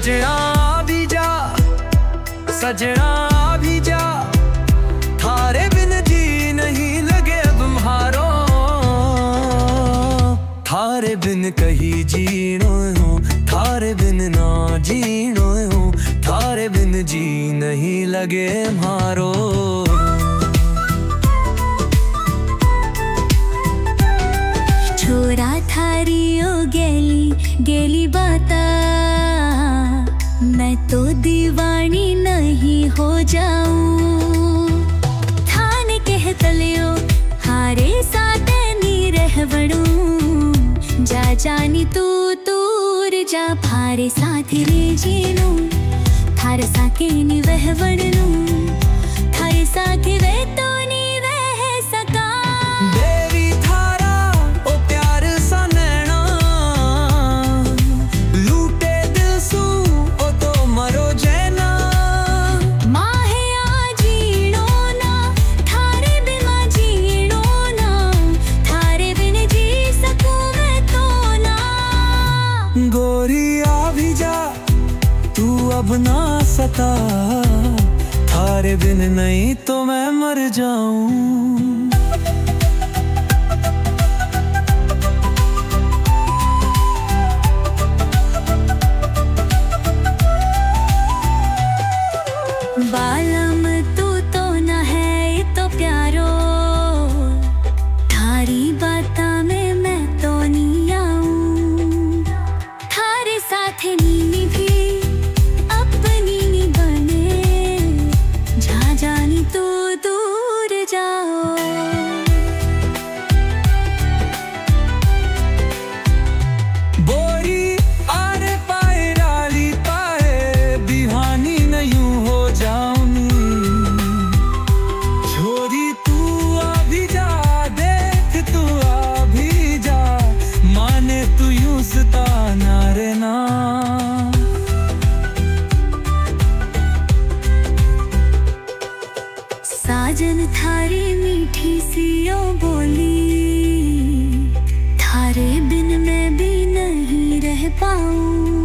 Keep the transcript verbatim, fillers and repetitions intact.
सजना भी जा, सजना भी जा, थारे बिन जी नहीं लगे तुम्हारो, थारे बिन कहीं जीनो हो, थारे बिन ना जीनो हो, थारे बिन जी नहीं लगे मारो। छोरा थारी ओ गेली गेली बाता, मैं तो दीवानी नहीं हो जाऊं। थाने कह तलियो हारे साथ नी रह बड़ूं, जा जानी तू दूर जा भारे साथ रे जीनू, थारे साके नी वह बड़नू, थारे साके वे तो नी वह सका। देवी थारा ओ प्यार सा नैना, लूटे दिल सू ओ तो मरो जैना। माहे आ जीणो ना, थारे बिन मां जीणो ना, थारे बिन जी सकूं मैं तो ना। गोरी आ भी जा तू अब ना सता, थारे बिन नहीं तो मैं मर जाऊं। बालम तू तो न है ये तो प्यारो, थारी बाता में मैं तो नहीं आऊं। थारे साथ नीनी भी अपनी नी बने, जा जानी तू दूर जाओ। बोरी आरे पाए डाली पाए, दीवानी नहीं हो जाऊं। छोरी तू आ भी जा, देख तू आ भी जा, माने तू यूं सता ना रे ना। साजन थारी मीठी सी ओ बोली, थारे बिन मैं भी नहीं रह पाऊं।